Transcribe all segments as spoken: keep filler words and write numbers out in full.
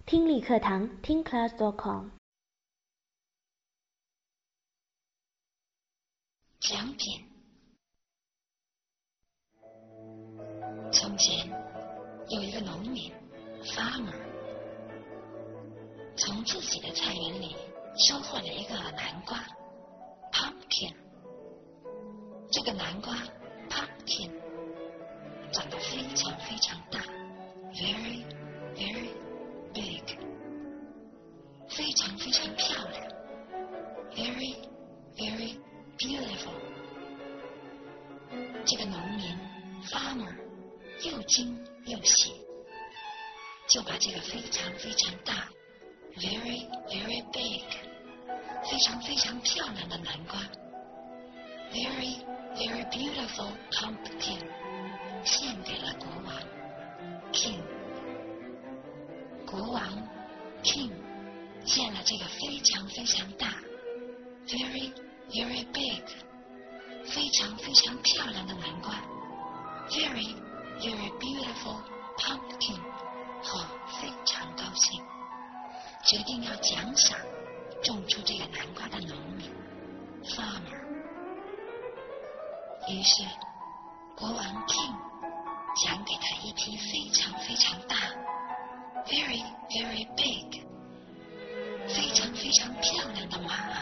听力课堂听 class dot com。 奖品。从前有一个农民 farmer， 从自己的菜园里收获了一个南瓜 pumpkin。 这个南瓜 pumpkin 长得非常非常大， very very big， 非常非常漂亮， very very beautiful。 这个农民 farmer 又惊又喜，就把这个非常非常大 very very big 非常非常漂亮的南瓜 very very beautiful pumpkin 献给了国王 king。 国王 king 见了这个非常非常大 very very big 非常非常漂亮的南瓜 very very beautiful pumpkin 后非常高兴，决定要奖赏种出这个南瓜的农民 farmer。 于是国王 king 奖给他一匹非常非常大 very very big 非常非常漂亮的马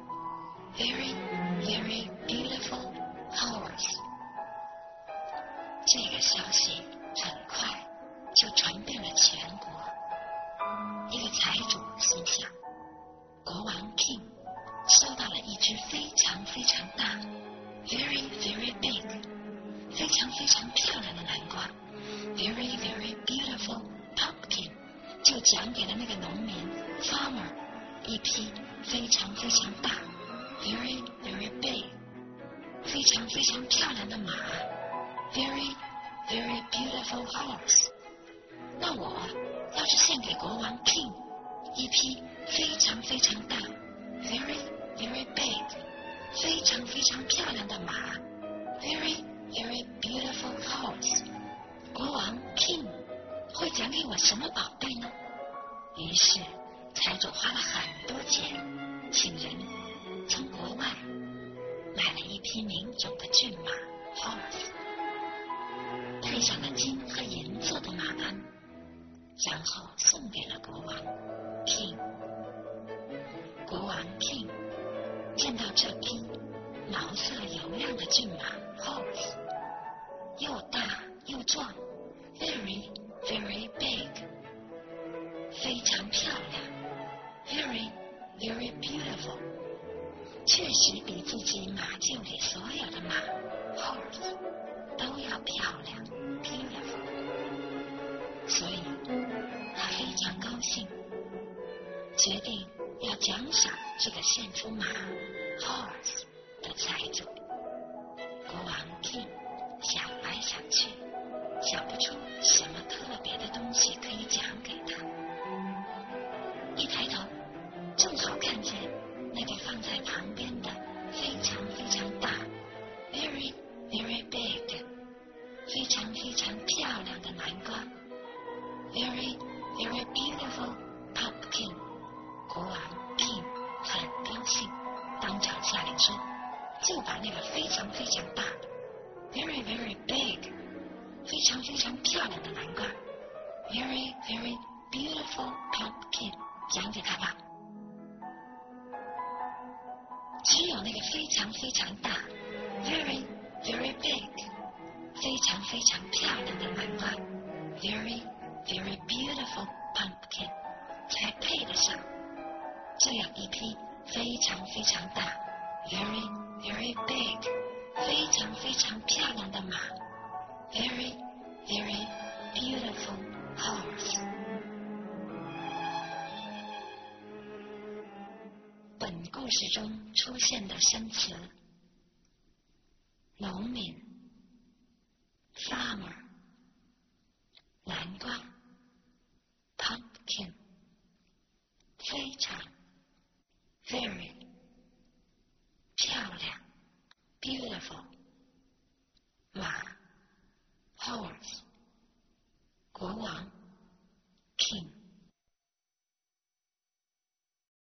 very very beautiful horse。 这个消息很快就传遍了全国。一个财主心想，国王 king 收到了一只非常非常大 very very big 非常非常漂亮的南瓜 very very beautiful pumpkin， 就奖给了那个农民 farmer 一匹非常非常大 very very big 非常非常漂亮的马 very very beautiful horse。 那我要是献给国王 king 一匹非常非常大 very very big 非常非常漂亮的马 very very beautiful horse， 国王 king 会奖给我什么宝贝呢？于是财主花了很多钱，请人从国外买了一匹名种的骏马 horse， 配上了金和银做的马鞍，然后送给了国王 king。 国王 king 见到这匹毛色油亮的骏马 horse， 又大又壮 very very big 非常漂亮 very very beautiful， 确实比自己马厩里所有的马 horse 都要漂亮 beautiful， 所以他非常高兴，决定要奖赏这个献出马 horse 的财主。国王 king 想来想去，想不出什么特别的东西可以奖给他。一抬头，正好看见那个放在旁边的非常非常大 very very big 非常非常漂亮的南瓜 very very beautiful pumpkin。 国王 king 很高兴，当场下令说，就把那个非常非常大 very very big 非常非常漂亮的南瓜 very very beautiful pumpkin 奖给他吧。只有那个非常非常大 very very big 非常非常漂亮的南瓜 very very beautiful pumpkin 才配得上这样一匹非常非常大 very very big 非常非常漂亮的马 very very beautiful horse。 本故事中出现的生词：农民 farmer， 南瓜 pumpkin， 非常 very， 漂亮 beautiful， 马 horse， 国王 king。